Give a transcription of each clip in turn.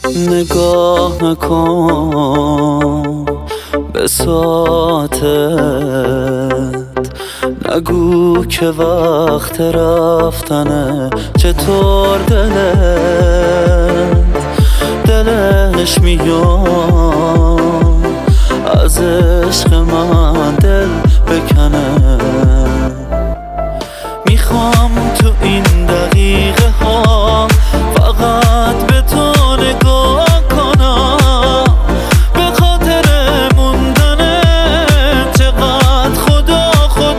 نگاه نکن به ساعتت، نگو که وقت رفتنه. چطور دلش میاد از عشق من دل بکنه. میخوام تو این دقیقه ها فقط به تو نگاه کنم، به خاطر موندنه چقدر خدا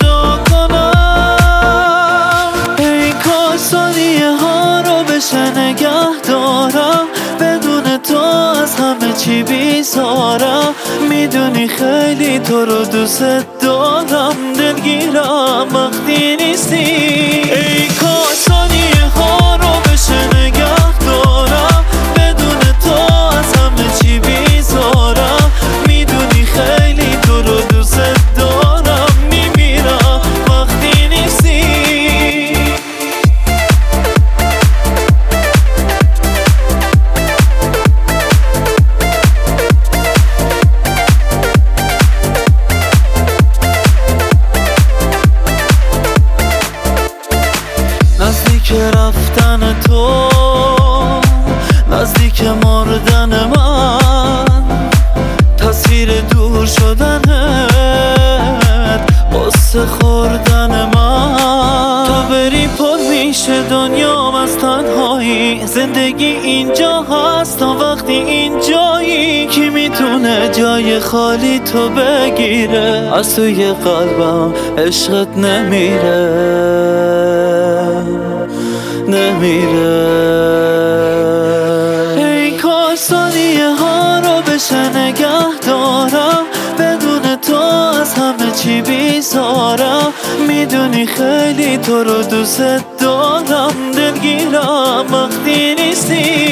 کنم. ای کاش ثانیه ها رو بشه نگه دارم، بدون تو از همه چی بیزارم. میدونی خیلی تو رو دوست دارم، دلگیرم وقتی نیستی. ای کاش ثانیه ها رو بشه نگه دارم، بدون تو از همه چی بیزارم. میدونی خیلی تو رو دوست دارم، میمیرم وقتی نیستی. نزدیک رفتن تو، نزدیک مردن من، تصویر دور شدنت، قصه خوردن من. تو بری پر میشه دنیام از تنهایی، زندگی اینجا هست تا وقتی اینجایی. کی میتونه جای خالی تو بگیره؟ از توی قلبم عشقت نمیره. ای کاش ثانیه ها رو بشه نگه دارم، بدون تو از همه چی بیزارم. میدونی خیلی تو رو دوست دارم، دلگیرم وقتی نیستی.